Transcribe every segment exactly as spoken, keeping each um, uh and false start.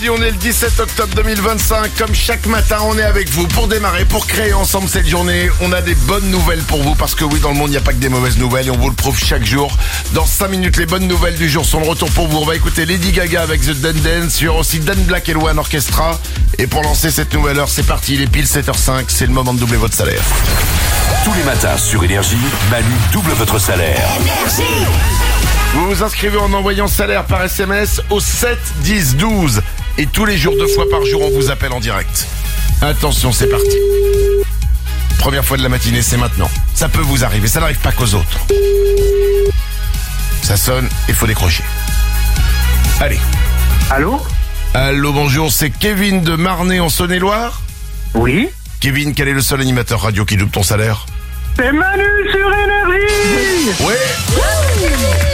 vendredi, on est le dix-sept octobre deux mille vingt-cinq. Comme chaque matin, on est avec vous pour démarrer, pour créer ensemble cette journée. On a des bonnes nouvelles pour vous parce que oui, dans le monde, il n'y a pas que des mauvaises nouvelles et on vous le prouve chaque jour. Dans cinq minutes, les bonnes nouvelles du jour sont de retour pour vous. On va écouter Lady Gaga avec The Dan Dance. Il y aura aussi Dan Black et Loan Orchestra. Et pour lancer cette nouvelle heure, c'est parti. Il est pile sept heures cinq. C'est le moment de doubler votre salaire. Tous les matins sur Énergie, Manu double votre salaire. Énergie. Vous vous inscrivez en envoyant salaire par S M S au sept dix douze. Et tous les jours, deux fois par jour, on vous appelle en direct. Attention, c'est parti. Première fois de la matinée, c'est maintenant. Ça peut vous arriver, ça n'arrive pas qu'aux autres. Ça sonne, il faut décrocher. Allez. Allô? Allô, bonjour, c'est Kevin de Marnay en Saône-et-Loire. Oui? Kevin, quel est le seul animateur radio qui double ton salaire? C'est Manu sur Énergie! Ouais.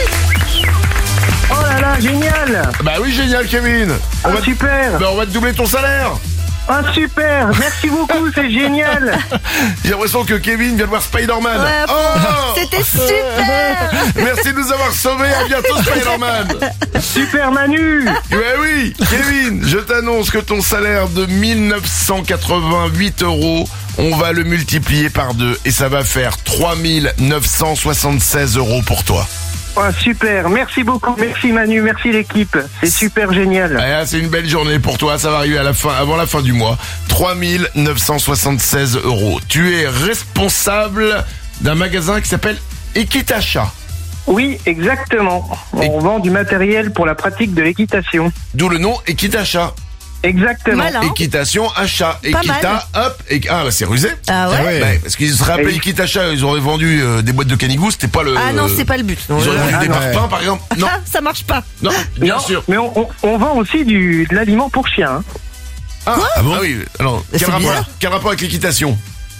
Oh là là, génial! Bah oui, génial, Kevin. On Ah, va te- super! Bah, on va te doubler ton salaire. Ah, super! Merci beaucoup, c'est génial! J'ai l'impression que Kevin vient de voir Spider-Man. Ouais, Oh C'était super. Merci de nous avoir sauvés. À bientôt, Spider-Man. Super Manu! Ouais, oui, Kevin, je t'annonce que ton salaire de mille neuf cent quatre-vingt-huit euros, on va le multiplier par deux et ça va faire trois mille neuf cent soixante-seize euros pour toi. Oh, super! Merci beaucoup, merci Manu, merci l'équipe. C'est super génial. Ah, c'est une belle journée pour toi, ça va arriver à la fin, avant la fin du mois. trois mille neuf cent soixante-seize euros. Tu es responsable d'un magasin qui s'appelle Equitacha. Oui, exactement. On Et- vend du matériel pour la pratique de l'équitation. D'où le nom Equitacha. Exactement. Malin. Équitation, achat. Pas Equita, hop. Et... Ah, bah c'est rusé. Ah ouais. Bah, parce qu'ils se rappelaient Et- Equitacha, ils auraient vendu euh, des boîtes de canigou, c'était pas le... Ah non, c'est pas le but. Non, Ils auraient vendu Ah des non. parpaings, par exemple. Non, Ah, ça marche pas. non, bien Non, sûr. Mais on, on- on vend aussi du, de l'aliment pour chiens. hein. Ah, ah bon oui, alors, C'est quel rapport, bizarre. quel rapport avec l'équitation?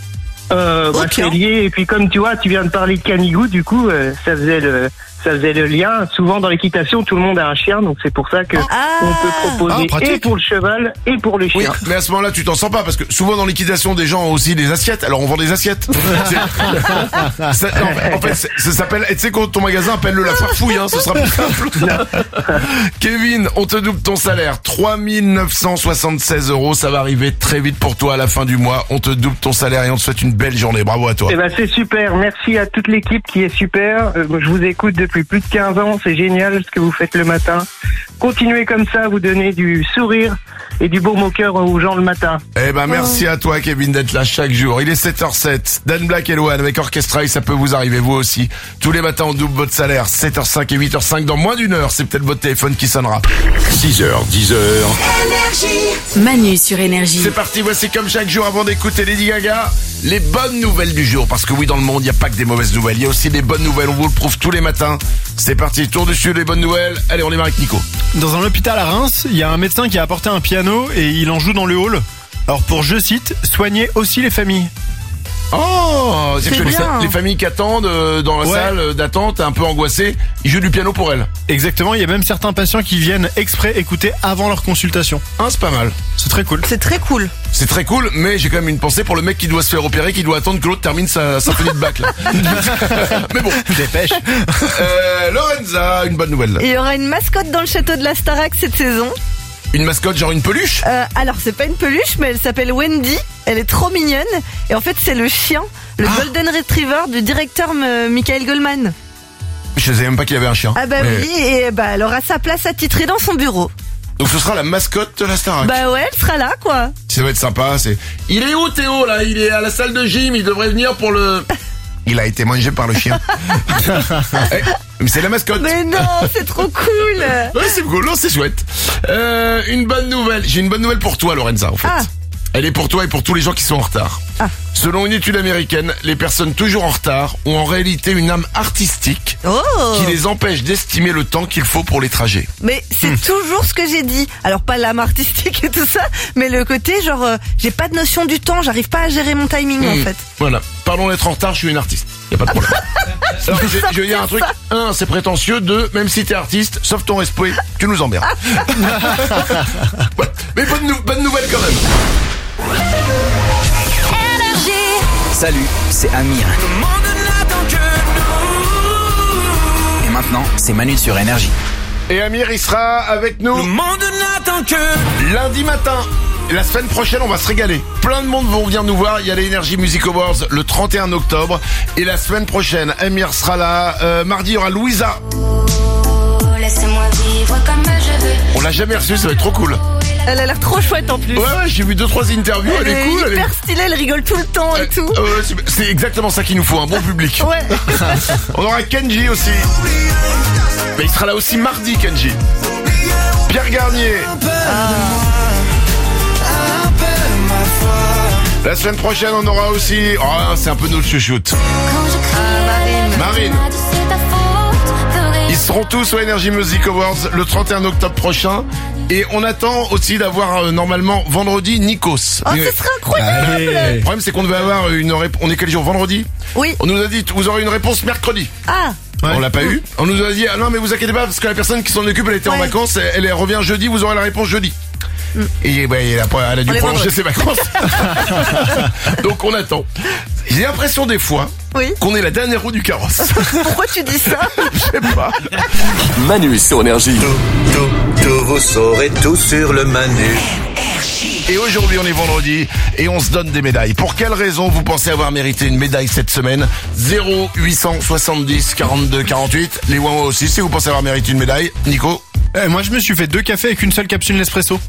Euh, bah, Ok. c'est lié. Et puis comme tu vois, tu viens de parler de canigou, du coup, euh, ça faisait le, ça faisait le lien. Souvent dans l'équitation, tout le monde a un chien, donc c'est pour ça que Ah. on peut proposer Ah, pratique. et pour le cheval et pour le Oui, chien. mais à ce moment-là, tu t'en sens pas, parce que souvent dans l'équitation, des gens ont aussi des assiettes, alors on vend des assiettes. C'est- ça, non, en fait, c'est- ça s'appelle, et tu sais, quand ton magasin, appelle-le la farfouille, hein, ce sera plus simple. Kevin, on te double ton salaire, trois mille neuf cent soixante-seize euros, ça va arriver très vite pour toi à la fin du mois. On te double ton salaire et on te souhaite une belle journée, bravo à toi. Eh ben c'est super. Merci à toute l'équipe qui est super. Euh, je vous écoute depuis plus de quinze ans. C'est génial ce que vous faites le matin. Continuez comme ça, vous donnez du sourire et du baume au cœur aux gens le matin. Eh ben merci à toi Kevin d'être là chaque jour. Il est sept heures sept. Dan Black et Loan avec Orchestra et ça peut vous arriver vous aussi. Tous les matins on double votre salaire. sept heures cinq et huit heures cinq dans moins d'une heure. C'est peut-être votre téléphone qui sonnera. six heures, dix heures. Manu sur Énergie. C'est parti, voici comme chaque jour avant d'écouter Lady Gaga, les bonnes nouvelles du jour. Parce que oui, dans le monde, il n'y a pas que des mauvaises nouvelles. Il y a aussi des bonnes nouvelles. On vous le prouve tous les matins. C'est parti, tour dessus les bonnes nouvelles. Allez, on démarre avec Nico. Dans un hôpital à Reims, il y a un médecin qui a apporté un piano et il en joue dans le hall. Alors pour, je cite, soigner aussi les familles. Oh, c'est C'est que les, bien. les familles qui attendent euh, dans la Ouais. salle d'attente, un peu angoissées, ils jouent du piano pour elles. Exactement, il y a même certains patients qui viennent exprès écouter avant leur consultation. Hein, c'est pas mal. C'est très cool. C'est très cool. C'est très cool, mais j'ai quand même une pensée pour le mec qui doit se faire opérer, qui doit attendre que l'autre termine sa symphonie de bac, là. Mais bon. Dépêche. Euh, Lorenza, une bonne nouvelle. Il y aura une mascotte dans le château de la Starac cette saison. Une mascotte, genre une peluche? Euh, alors c'est pas une peluche, mais elle s'appelle Wendy. Elle est trop mignonne. Et en fait c'est le chien, le Ah. Golden Retriever du directeur euh, Michael Goldman. Je savais même pas qu'il y avait un chien. Ah bah Mais- oui, et bah elle aura sa place attitrée dans son bureau. Donc ce sera la mascotte de la Starac. Bah ouais, elle sera là quoi. Ça va être sympa, c'est... Il est où Théo, là? Il est à la salle de gym, il devrait venir pour le... Il a été mangé par le chien. Eh, mais c'est la mascotte. Mais non, c'est trop cool. Ouais, c'est cool, non, c'est chouette. Euh, une bonne nouvelle. J'ai une bonne nouvelle pour toi, Lorenza, en fait. Ah. Elle est pour toi et pour tous les gens qui sont en retard. Ah. Selon une étude américaine, les personnes toujours en retard ont en réalité une âme artistique Oh. qui les empêche d'estimer le temps qu'il faut pour les trajets. Mais c'est Hmm. toujours ce que j'ai dit. Alors pas l'âme artistique et tout ça, mais le côté genre euh, j'ai pas de notion du temps, j'arrive pas à gérer mon timing Hmm. en fait. Voilà. Pardon d'être en retard, je suis une artiste. Y a pas de problème. Alors, je, je vais dire un truc. Un, c'est prétentieux. Deux, même si t'es artiste, sauf ton respect, tu nous emmerdes. Ouais. Mais bonne, nou- bonne nouvelle quand même. Salut, c'est Amir. Et maintenant, c'est Manu sur Énergie. Et Amir, il sera avec nous. Le monde n'attend que Lundi matin. La semaine prochaine, on va se régaler. Plein de monde vont venir nous voir. Il y a les Energy Music Awards le trente et un octobre. Et la semaine prochaine, Amir sera là. Euh, mardi, il y aura Louisa. Laissez-moi vivre comme je veux. On l'a jamais reçue, ça va être trop cool. Elle a l'air trop chouette en plus. Ouais, ouais, j'ai vu deux trois interviews. Elle, Elle est est cool. Elle hyper est... stylée, elle rigole tout le temps et Euh, tout. euh, c'est- c'est exactement ça qu'il nous faut, un bon public. Ouais. On aura Kenji aussi. Mais il sera là aussi mardi, Kenji. Pierre Garnier. La semaine prochaine, on aura aussi... Oh, c'est un peu notre chouchoute. Marine. Ils seront tous aux Energy Music Awards le trente et un octobre prochain. Et on attend aussi d'avoir euh, normalement vendredi Nikos. Oh, Mais- ce serait incroyable. Le problème, c'est qu'on devait avoir une réponse. On est quel jour? Vendredi? Oui. On nous a dit, vous aurez une réponse mercredi. Ah. Ouais. On l'a pas eu. On nous a dit, ah non, mais vous inquiétez pas, parce que la personne qui s'en occupe, elle était en Ouais. vacances, elle, elle revient jeudi, vous aurez la réponse jeudi. Et bah, elle, a, pas- elle a dû On est prolonger vendredi. ses vacances. Donc on attend. J'ai l'impression des fois Oui. qu'on est la dernière roue du carrosse. Pourquoi tu dis ça? Je sais pas. Manu sur Énergie. Tout, tout, tout, vous saurez tout sur le Manu. Et aujourd'hui, on est vendredi et on se donne des médailles. Pour quelle raison vous pensez avoir mérité une médaille cette semaine? Zéro huit cent soixante-dix quarante-deux quarante-huit. Les Wawa aussi, si vous pensez avoir mérité une médaille. Nico? Eh, moi, je me suis fait deux cafés avec une seule capsule Nespresso.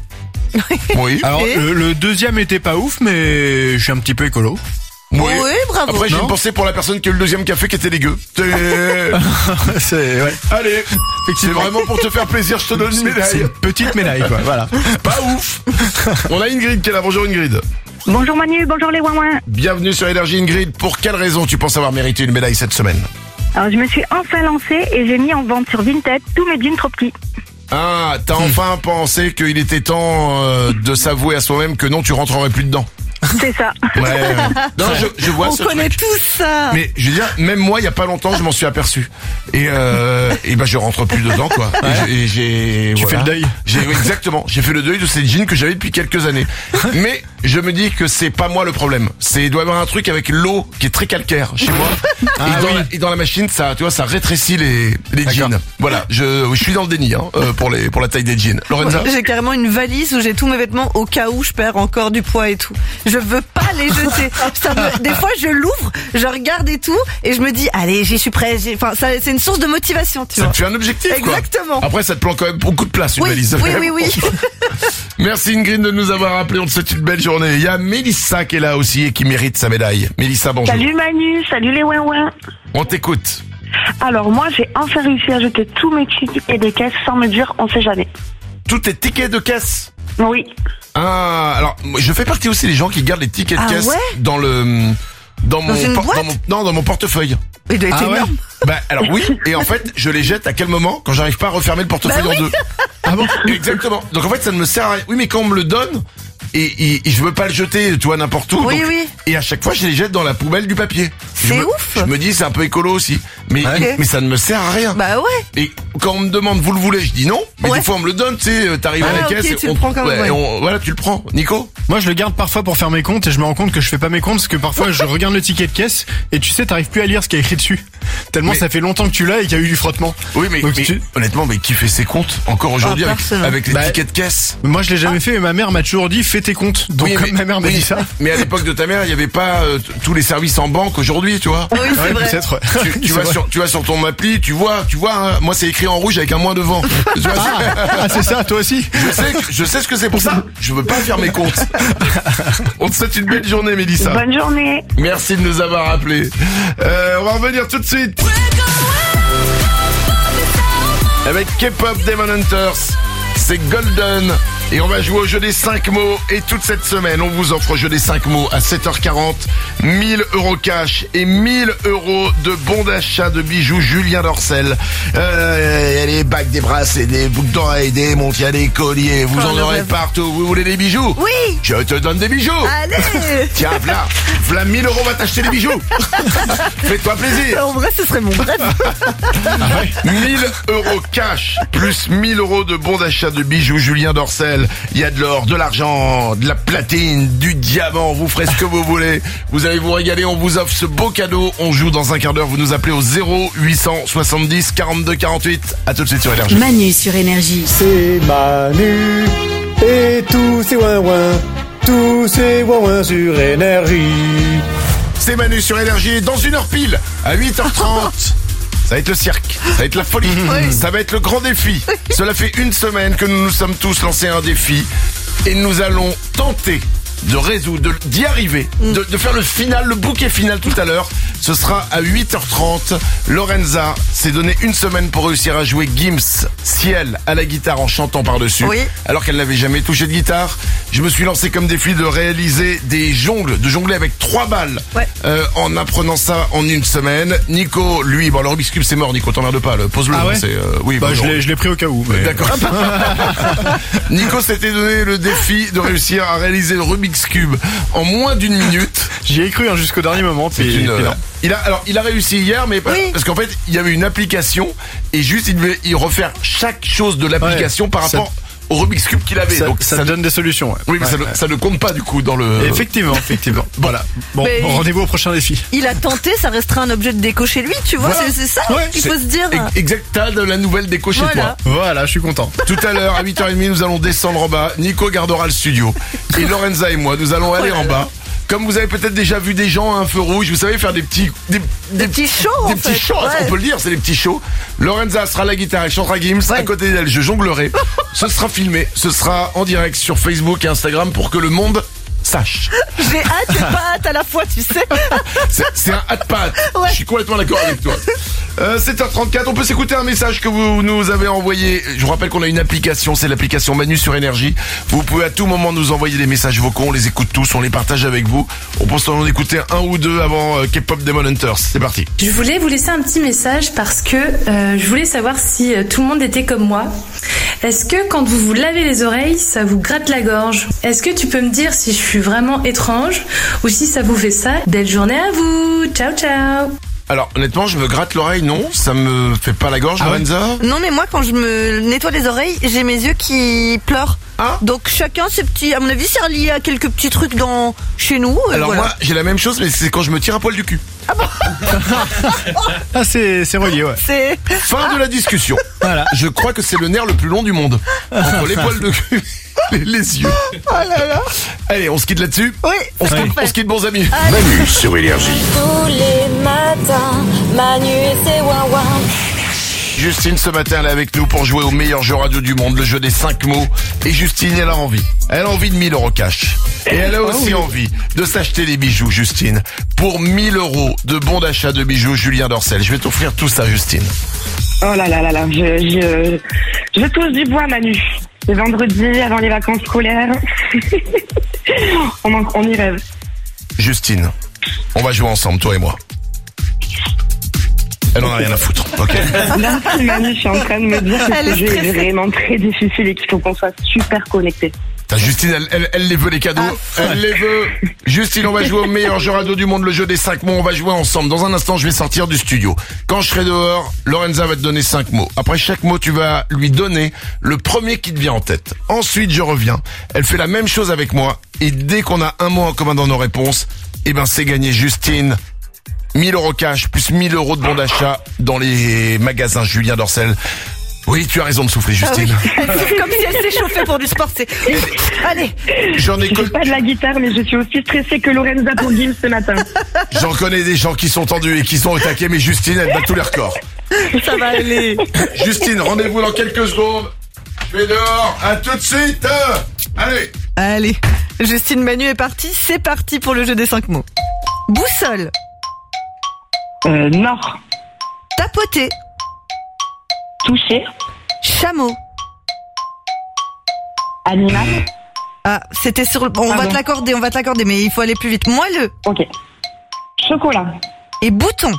Oui. Alors, Et le, le deuxième était pas ouf, mais je suis un petit peu écolo. Oui, Oui, bravo. Après, j'ai Non une pensée pour la personne qui a eu le deuxième café qui était dégueu. C'est- C'est, ouais. Allez, c'est vraiment pour te faire plaisir, je te donne une C'est médaille. une petite médaille, quoi. Voilà. Pas ouf. On a Ingrid qui est là. Bonjour Ingrid. Bonjour Manu, bonjour les ouin-ouin. Bienvenue sur Énergie Ingrid. Pour quelle raison tu penses avoir mérité une médaille cette semaine? Alors je me suis enfin lancée et j'ai mis en vente sur Vinted tous mes jeans trop petits. Ah, t'as enfin pensé qu'il était temps euh, de s'avouer à soi-même que non, tu rentrerais plus dedans. C'est ça. Ouais. ouais. Non, je, je vois On ce connaît truc. tous ça. Mais je veux dire, même moi, il y a pas longtemps, je m'en suis aperçu. Et euh, et ben je rentre plus dedans, quoi. Et j'ai- Et j'ai. Tu voilà. fais le deuil. J'ai oui, exactement. J'ai fait le deuil de ces jeans que j'avais depuis quelques années. Mais je me dis que c'est pas moi le problème. C'est il doit y avoir un truc avec l'eau qui est très calcaire chez moi. Ah et, dans oui. la, et dans la machine, ça, tu vois, ça rétrécit les les D'accord. jeans. Voilà. Je je suis dans le déni hein, euh, pour les pour la taille des jeans. Lorenza. J'ai carrément une valise où j'ai tous mes vêtements au cas où je perds encore du poids et tout. Je veux pas les jeter. Ça me- des fois, je l'ouvre, je regarde et tout, et je me dis, allez, j'y suis prêt. j'ai- Enfin, ça, c'est une source de motivation, tu Ça vois. te fait un objectif, quoi. Exactement. Après, ça te prend quand même beaucoup de place, une Oui, valise. oui, oui, oui. Merci Ingrid de nous avoir appelé. On te souhaite une belle journée. Il y a Mélissa qui est là aussi et qui mérite sa médaille. Mélissa, bonjour. Salut Manu, salut les ouin-ouin. On t'écoute. Alors moi j'ai enfin réussi à jeter tous mes tickets de caisse sans me dire on sait jamais. Tous tes tickets de caisse. Oui. Ah, alors, moi, je fais partie aussi des gens qui gardent les tickets de Ah caisse ouais dans le, dans mon, une por- boîte dans mon, non, dans mon portefeuille. Il doit être Ah ouais énorme. Bah, alors oui. Et en fait, je les jette à quel moment? Quand j'arrive pas à refermer le portefeuille Bah en oui. deux. Ah bon? Exactement. Donc en fait, ça ne me sert à rien. Oui, mais quand on me le donne, et, et, et je veux pas le jeter, tu vois, n'importe où. Oui, donc- oui. Et à chaque fois, je les jette dans la poubelle du papier. Je C'est me- ouf. Je me dis, c'est un peu écolo aussi. Mais, Ok. mais ça ne me sert à rien. Bah ouais. Et quand on me demande, vous le voulez, je dis non. Mais Ouais. des fois, on me le donne, tu sais, t'arrives à Ah, la ok, caisse et tu le on, prends quand même, ouais, ouais. et on- voilà, tu le prends. Nico? Moi, je le garde parfois pour faire mes comptes et je me rends compte que je fais pas mes comptes parce que parfois je regarde le ticket de caisse et tu sais, t'arrives plus à lire ce qui est écrit dessus. Tellement Mais- ça fait longtemps que tu l'as et qu'il y a eu du frottement. Oui, mais, Donc mais tu- honnêtement, mais qui fait ses comptes encore aujourd'hui Ah, avec, personne. avec les Bah, tickets de caisse? Moi, je l'ai jamais fait et ma mère m'a toujours dit fais tes comptes. Donc, Oui, comme mais- ma mère m'a oui, dit ça. Mais à l'époque de ta mère, il n'y avait pas euh, t- tous les services en banque aujourd'hui, tu vois. Oui, c'est Ouais, vrai. peut-être. ouais. Tu, tu C'est vas vrai. sur, tu vas sur ton appli, tu vois, tu vois, hein, moi c'est écrit en rouge avec un moins devant. Tu vois, c'est- Ah, c'est ça, toi aussi. je sais, que- je sais ce que c'est pour ça. Je veux pas faire mes comptes. On te souhaite une belle journée, Mélissa. Bonne journée. Merci de nous avoir appelés. Euh, on va revenir tout de suite avec K-pop Demon Hunters. C'est Golden. Et on va jouer au jeu des cinq mots. Et toute cette semaine, on vous offre au jeu des cinq mots à sept heures quarante. mille euros cash et mille euros de bons d'achat de bijoux Julien Dorcel. Euh, il y a des bagues, des bracelets, des boucles d'oreilles, des montres, il y a des colliers. Vous Oh, en le aurez rêve. partout. Vous voulez des bijoux? Oui. Je te donne des bijoux. Allez. Tiens, v'là, v'là mille euros, va t'acheter des bijoux. Fais-toi plaisir. En vrai, ce serait mon rêve. mille euros cash, plus mille euros de bons d'achat de bijoux Julien Dorcel. Il y a de l'or, de l'argent, de la platine, du diamant. Vous ferez ce que vous voulez. Vous allez vous régaler. On vous offre ce beau cadeau. On joue dans un quart d'heure. Vous nous appelez au zéro huit cent soixante-dix quarante-deux quarante-huit. À tout de suite sur Énergie. Manu sur Énergie. C'est Manu Et tous ces ouin-ouin, tous ces ouin-ouin sur Énergie. C'est Manu sur Énergie, dans une heure pile, à huit heures trente. Ça va être le cirque, ça va être la folie, oui. Ça va être le grand défi. Cela fait une semaine que nous nous sommes tous lancés un défi et nous allons tenter de résoudre, de- d'y arriver, mm. de, de faire le final, le bouquet final tout à l'heure. Ce sera à huit heures trente. Lorenza s'est donné une semaine pour réussir à jouer Gims Ciel à la guitare en chantant par-dessus. Oui. Alors qu'elle n'avait jamais touché de guitare. Je me suis lancé comme défi de réaliser des jongles, de jongler avec trois balles. Ouais. Euh, en apprenant ça en une semaine. Nico, lui, bon, le Rubik's Cube c'est mort, Nico, t'emmerde pas, le pose-le. Ah ouais c'est, euh, oui, Bah, bon, je non. l'ai, je l'ai pris au cas où. mais- D'accord. Nico s'était donné le défi de réussir à réaliser le Rubik's Cube en moins d'une minute. J'y ai cru hein, jusqu'au dernier moment. C'est Puis, une, puis non. il a, alors, il a réussi hier, mais pas- Oui. parce qu'en fait, il y avait une application et juste il devait y refaire chaque chose de l'application Ouais, par ça- rapport au Rubik's Cube qu'il avait. Ça, Donc ça ça, donne des solutions. Ouais. oui, mais Ouais, ça, ne- ouais. ça ne compte pas du coup dans le. Effectivement, effectivement. Voilà. Bon, Mais bon, il- rendez-vous au prochain défi. Il a tenté, ça restera un objet de déco chez lui, tu vois, Voilà. c'est, c'est ça Ouais, qu'il C'est- faut se dire. ex- Exact, t'as de la nouvelle déco chez Voilà. toi. Voilà, je suis content. Tout à l'heure, à huit heures trente, nous allons descendre en bas. Nico gardera le studio. Et Lorenza et moi, nous allons aller en bas. Comme vous avez peut-être déjà vu des gens à un feu rouge, vous savez, faire des petits... Des, Des petits shows, Des en petits fait. shows, Ouais. on peut le dire, c'est des petits shows. Lorenza sera à la guitare, elle chantera Gims. Ouais. À côté d'elle, je jonglerai. Ce sera filmé, ce sera en direct sur Facebook et Instagram pour que le monde sache. J'ai hâte et pas hâte à la fois, tu sais. C'est, c'est un hâte pas hâte. Ouais. Je suis complètement d'accord avec toi. Euh, sept heures trente-quatre, on peut s'écouter un message que vous nous avez envoyé. Je vous rappelle qu'on a une application, c'est l'application Manu sur Énergie. Vous pouvez à tout moment nous envoyer des messages vocaux, on les écoute tous, on les partage avec vous. On pense en écouter un ou deux avant euh, K-pop Demon Hunters. C'est parti. Je voulais vous laisser un petit message parce que euh, je voulais savoir si euh, tout le monde était comme moi. Est-ce que quand vous vous lavez les oreilles, ça vous gratte la gorge? Est-ce que tu peux me dire si je suis vraiment étrange ou si ça vous fait ça? Belle journée à vous. Ciao, ciao. Alors honnêtement, je me gratte l'oreille, non, ça me fait pas la gorge, Ah ouais Lorenza. Non, mais moi, quand je me nettoie les oreilles, j'ai mes yeux qui pleurent. Ah. Donc chacun ses petits, à mon avis, c'est relié à quelques petits trucs dans chez nous. et Alors voilà. moi, j'ai la même chose, mais c'est quand je me tire un poil du cul. Ah, c'est, c'est relié, ouais. C'est Fin de la discussion. Voilà. Je crois que c'est le nerf le plus long du monde. Entre les poils de cul et les yeux. oh là là. Allez, on se quitte là-dessus. Oui, On se c'est quitte, parfait. on se quitte, bons amis. Manu sur Énergie. Tous les matins, Manu et ses ouin-ouin. Justine, ce matin, elle est avec nous pour jouer au meilleur jeu radio du monde, le jeu des cinq mots. Et Justine, elle a envie. Elle a envie de mille euros cash. Et elle a aussi envie de s'acheter des bijoux, Justine. Pour mille euros de bon d'achat de bijoux, Julien Dorcel. Je vais t'offrir tout ça, Justine. Oh là là là là, je, je, je touche du bois, Manu. C'est vendredi, avant les vacances scolaires. on, en- on y rêve. Justine, on va jouer ensemble, toi et moi. Elle en a rien à foutre, ok? Merci, Manu, je suis en train de me dire que Elle ce est jeu est stressée. vraiment très difficile et qu'il faut qu'on soit super connectés. T'as Justine, elle, elle, elle les veut les cadeaux, elle les veut. Justine, on va jouer au meilleur jeu radio du monde, le jeu des cinq mots. On va jouer ensemble. Dans un instant, je vais sortir du studio. Quand je serai dehors, Lorenza va te donner cinq mots. Après chaque mot, tu vas lui donner le premier qui te vient en tête. Ensuite, je reviens. Elle fait la même chose avec moi. Et dès qu'on a un mot en commun dans nos réponses, eh ben, c'est gagné, Justine. mille euros cash plus mille euros de bon d'achat dans les magasins Julien Dorcel. Oui, tu as raison de souffler, Justine. C'est comme si elle s'échauffait pour du sport. C'est allez. J'en ai Je co- joue pas de la guitare, mais je suis aussi stressée que Lorenza pour Gims ce matin. J'en connais des gens qui sont tendus et qui sont au taquet, mais Justine, elle bat tous les records. Ça va aller. Justine, rendez-vous dans quelques secondes. Je vais dehors. À tout de suite. Allez. Allez. Justine Manu est partie. C'est parti pour le jeu des cinq mots. Boussole. Euh, Nord, Tapoter. toucher, Chameau. animal, Ah, c'était sur le... On va Pardon. te l'accorder, on va te l'accorder, mais il faut aller plus vite. Moelleux. ok. Chocolat, Et bouton.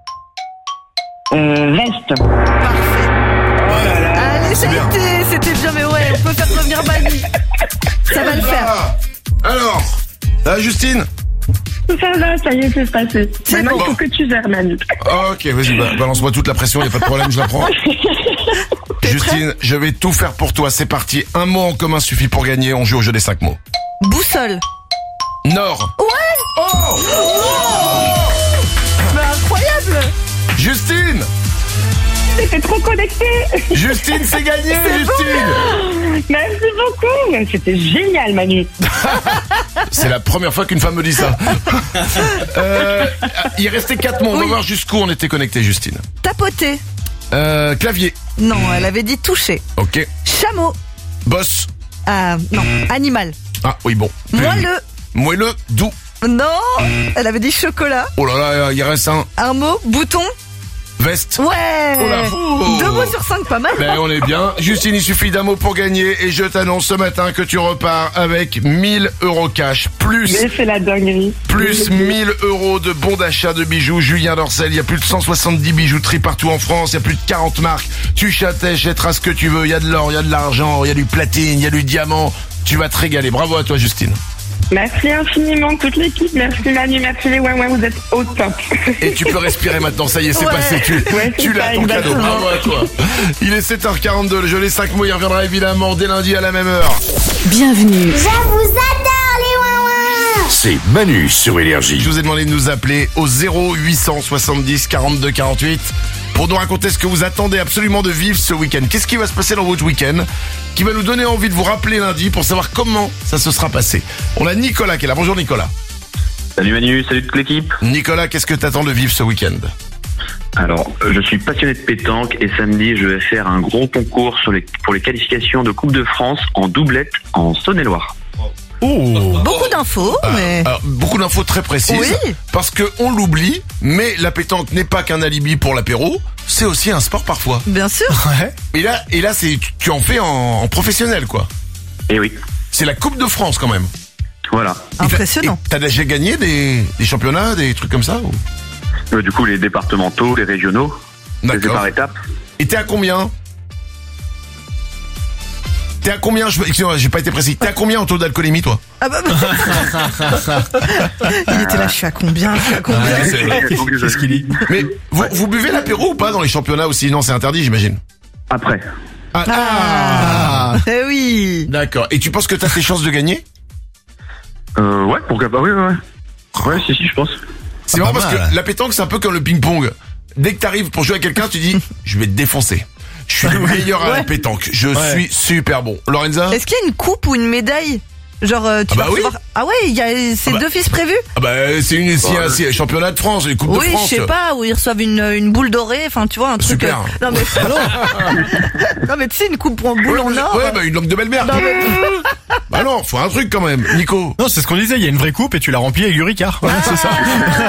euh, veste, Parfait. Allez, ça a bien. été, c'était bien, mais ouais, on peut faire revenir Manu. Ça va le faire. Ah, alors, ça va, Justine? ça va, ça y est, c'est passé. C'est Maintenant, bon. il faut que tu gères, Manu. Ok, vas-y, ba- balance-moi toute la pression, y a pas de problème, je la prends. Justine, je vais tout faire pour toi, c'est parti. Un mot en commun suffit pour gagner, on joue au jeu des cinq mots. Boussole. Nord. Ouais. Oh. Mais incroyable. Justine, j'étais trop connectée. Justine, c'est gagné, C'est Justine. Merci beaucoup. Mais c'était génial, Manu. C'est la première fois qu'une femme me dit ça. Euh, il restait quatre mots. On va Oui. voir jusqu'où on était connecté, Justine. Tapoter. Euh, clavier. Non, elle avait dit toucher. Ok. Chameau. Boss. Ah, non, animal. Ah oui, bon. Moelleux. Moelleux, doux. Non, elle avait dit chocolat. Oh là là, il reste un. Un mot, bouton. Veste. Ouais. Oh là. Oh. Deux mots sur cinq, pas mal. Ben on est bien. Justine, il suffit d'un mot pour gagner et je t'annonce ce matin que tu repars avec mille euros cash plus Mais c'est la dinguerie. plus mille euros de bons d'achat de bijoux Julien Dorcel. Il y a plus de cent soixante-dix bijouteries partout en France. Il y a plus de quarante marques. Tu achèteras ce que tu veux. Il y a de l'or, il y a de l'argent, il y a du platine, il y a du diamant. Tu vas te régaler. Bravo à toi, Justine. Merci infiniment toute l'équipe. Merci Manu, merci les ouin-ouin, vous êtes au top. Et tu peux respirer maintenant, ça y est, c'est Ouais. passé, tu, Ouais, tu c'est l'as ça, ton cadeau, exactement. bravo à toi. Il est sept heures quarante-deux, le jeu Les cinq mots, il reviendra évidemment dès lundi à la même heure. Bienvenue. Je vous adore les ouin-ouin. C'est Manu sur Énergie. Je vous ai demandé de nous appeler au zéro huit cent soixante-dix quarante-deux quarante-huit pour nous raconter ce que vous attendez absolument de vivre ce week-end. Qu'est-ce qui va se passer dans votre week-end qui va nous donner envie de vous rappeler lundi pour savoir comment ça se sera passé. On a Nicolas qui est là, bonjour Nicolas. Salut Manu, salut toute l'équipe. Nicolas, qu'est-ce que t'attends de vivre ce week-end? Alors, euh, je suis passionné de pétanque et samedi, je vais faire un gros concours sur les, pour les qualifications de Coupe de France en doublette en Saône-et-Loire. Oh. Beaucoup d'infos, Ah, mais... alors, beaucoup d'infos très précises. Oui. Parce que on l'oublie, mais la pétanque n'est pas qu'un alibi pour l'apéro, c'est aussi un sport parfois. Bien sûr. Ouais. Et là, et là, c'est tu, tu en fais en, en professionnel, quoi. Et oui, C'est la Coupe de France quand même. voilà. Et t'as- Impressionnant. et T'as déjà gagné des, des championnats, des trucs comme ça ou... Euh, du coup, les départementaux, les régionaux, c'est D'accord. par étapes. Et t'es à combien? T'es à combien? Je, excusez-moi, j'ai pas été précis. T'es à combien en taux d'alcoolémie, toi? Ah bah, il était là, je suis à combien, je suis à combien. Ouais, c'est- Qu'est-ce qu'il dit? Mais vous, vous buvez l'apéro ou pas dans les championnats aussi? Non, c'est interdit, j'imagine. Après. Ah, Ah, eh oui. d'accord. Et tu penses que t'as tes chances de gagner? Euh, ouais, pourquoi pas, oui, ouais, ouais. Ouais, si, si, je pense. C'est Ah, marrant pas parce mal. que la pétanque, c'est un peu comme le ping-pong. Dès que t'arrives pour jouer à quelqu'un, tu dis, je vais te défoncer. Je suis le meilleur à la Ouais. pétanque. Je Ouais. suis super bon. Lorenza? Est-ce qu'il y a une coupe ou une médaille? Genre, euh, tu Ah vas bah oui. recevoir... Ah ouais, il y a ces Ah bah. deux fils prévus? Ah bah, c'est une, c'est un, c'est un championnat de France, une Coupe Oui, de France. je sais pas, où ils reçoivent une, une boule dorée, enfin, tu vois, un truc... Super. euh, Non mais... non mais tu sais, une coupe en boule Ouais, en mais- or. ouais, bah, une langue de belle-mère. Non, mais- Bah non, faut un truc quand même. Nico, Non, c'est ce qu'on disait, il y a une vraie coupe et tu la remplis avec du Ricard. Voilà, c'est ça.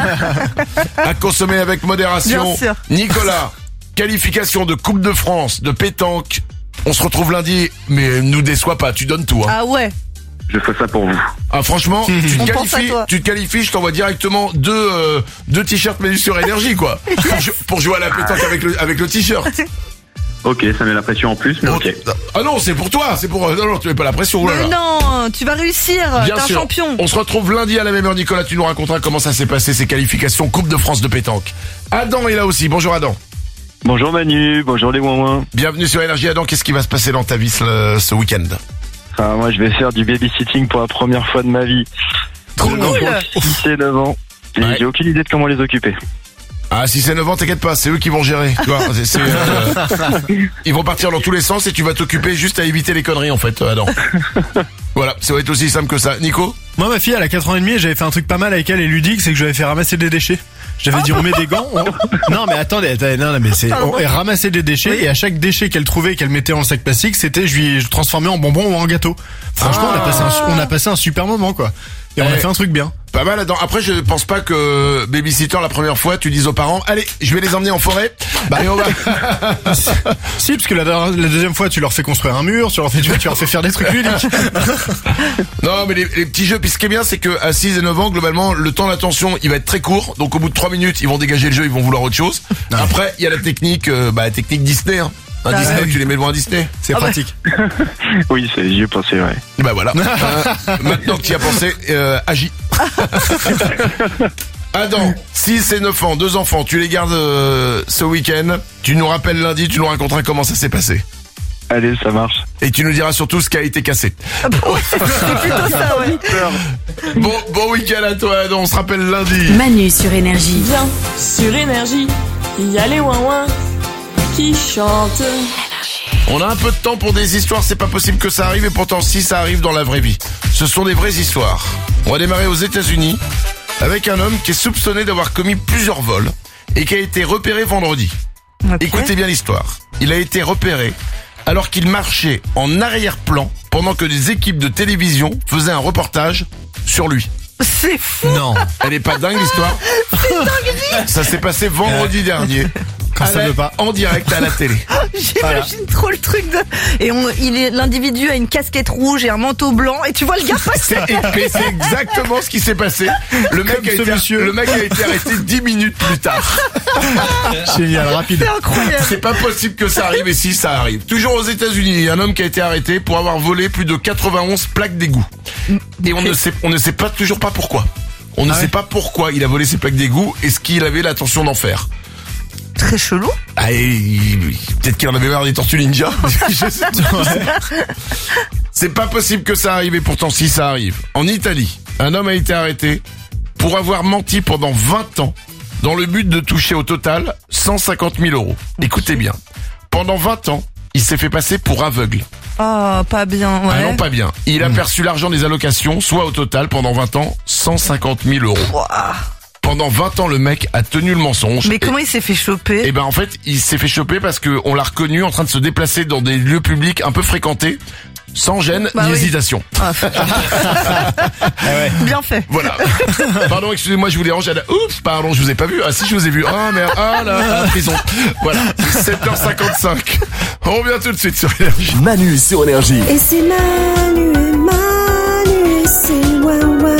à consommer avec modération. Bien sûr. Nicolas, qualification de Coupe de France, de pétanque. On se retrouve lundi, mais nous déçois pas, tu donnes tout. Hein. Ah ouais. Je fais ça pour vous. Ah franchement, tu te On pense à qualifies, toi. tu te qualifies, je t'envoie directement deux euh, deux t-shirts Manu sur énergie quoi. pour, jou- pour jouer à la pétanque avec le avec le t-shirt. Ok, ça met la pression en plus, mais ok. Ah non, c'est pour toi, c'est pour non non, tu mets pas la pression. Oh là Mais là. non, tu vas réussir, Bien t'es un sûr. champion. On se retrouve lundi à la même heure, Nicolas. Tu nous raconteras comment ça s'est passé ces qualifications Coupe de France de pétanque. Adam est là aussi. Bonjour Adam. Bonjour Manu, bonjour les ouin-ouin. Bienvenue sur Énergie. Adam, qu'est-ce qui va se passer dans ta vie ce, ce week-end? Ah, moi, je vais faire du babysitting pour la première fois de ma vie. Trop Deux cool. enfants, six et neuf ans. Et Ouais. j'ai aucune idée de comment les occuper. Ah, si c'est neuf ans, t'inquiète pas, c'est eux qui vont gérer. Tu vois, c'est, c'est, euh, ils vont partir dans tous les sens et tu vas t'occuper juste à éviter les conneries en fait, Adam. Voilà, ça va être aussi simple que ça. Nico? Moi, ma fille, elle a quatre ans et demi et j'avais fait un truc pas mal avec elle et ludique, c'est que je l'avais fait ramasser des déchets. J'avais dit on met des gants. on- Non mais attendez, attendez, non, non mais c'est on et ramasser des déchets et à chaque déchet qu'elle trouvait et qu'elle mettait dans le sac plastique, c'était je lui je transformais en bonbon ou en gâteau. Franchement, on a passé un, on a passé un super moment quoi. Et on a Eh. fait un truc bien. Pas mal, Adam. Après, je pense pas que babysitter la première fois, tu dises aux parents, allez, je vais les emmener en forêt. Bah, et on va. Si, parce que la, la deuxième fois, tu leur fais construire un mur, tu leur fais, tu, vois, tu leur fais faire des trucs ludiques. Non, mais les, les petits jeux, puis ce qui est bien, c'est que à six et neuf ans, globalement, le temps d'attention, il va être très court. Donc, au bout de trois minutes, ils vont dégager le jeu, ils vont vouloir autre chose. Après, il y a la technique, euh, bah, la technique Disney, hein. Un Ah Disney, ouais. tu les mets devant un Disney. C'est Ah bah. pratique. Oui, c'est, j'y ai pensé, ouais. Bah voilà. Euh, maintenant que tu y as pensé, euh, agis. Adam, six et neuf ans, deux enfants, tu les gardes euh, ce week-end. Tu nous rappelles lundi, tu nous raconteras comment ça s'est passé. Allez, ça marche. Et tu nous diras surtout ce qui a été cassé. Ah bah ouais, c'est plutôt ça, ouais. Bon, bon week-end à toi, Adam, on se rappelle lundi. Manu sur Énergie. Viens sur Énergie, il y a les ouin-ouin. qui chante. On a un peu de temps pour des histoires, c'est pas possible que ça arrive, et pourtant si, ça arrive dans la vraie vie. Ce sont des vraies histoires. On va démarrer aux États-Unis avec un homme qui est soupçonné d'avoir commis plusieurs vols et qui a été repéré vendredi. Okay. Écoutez bien l'histoire. Il a été repéré alors qu'il marchait en arrière-plan pendant que des équipes de télévision faisaient un reportage sur lui. C'est fou. Non. Elle est pas dingue l'histoire? C'est dingue. Ça s'est passé vendredi dernier. Quand ça veut pas. En direct à la télé. J'imagine Voilà. trop le truc de... Et on, il est, l'individu a une casquette rouge et un manteau blanc et tu vois le gars passer. C'est, mais c'est exactement ce qui s'est passé. Le mec, a été, monsieur. le mec a été arrêté dix minutes plus tard. Génial, rapide. C'est incroyable. C'est pas possible que ça arrive, et si ça arrive. Toujours aux États-Unis, il y a un homme qui a été arrêté pour avoir volé plus de quatre-vingt-onze plaques d'égout. Et on ne sait, on ne sait pas, toujours pas pourquoi. On ne Ah sait ouais. pas pourquoi il a volé ces plaques d'égout et ce qu'il avait l'intention d'en faire. Très chelou. Ah, et il- peut-être qu'il en avait marre des tortues ninja. Je sais pas. C'est pas possible que ça arrive, et pourtant si, ça arrive. En Italie, un homme a été arrêté pour avoir menti pendant vingt ans dans le but de toucher au total cent cinquante mille euros. Écoutez bien. Pendant vingt ans, il s'est fait passer pour aveugle. Oh, pas bien, ouais. Ah non, pas bien. Il a perçu l'argent des allocations, soit au total, pendant vingt ans, cent cinquante mille euros. Ouah. Pendant vingt ans, le mec a tenu le mensonge. Mais Et- comment il s'est fait choper? Eh ben en fait, il s'est fait choper parce que on l'a reconnu en train de se déplacer dans des lieux publics un peu fréquentés, sans gêne Bah ni oui. hésitation. Ah, Bien fait. Voilà. Pardon, excusez-moi, je vous dérange. Elle a- Oups, pardon, je vous ai pas vu. Ah si, je vous ai vu. Ah merde, ah là, la prison. Voilà. sept heures cinquante-cinq. On revient tout de suite sur Énergie. Manu sur Énergie. Et c'est Manu et Manu et c'est ouin ouin.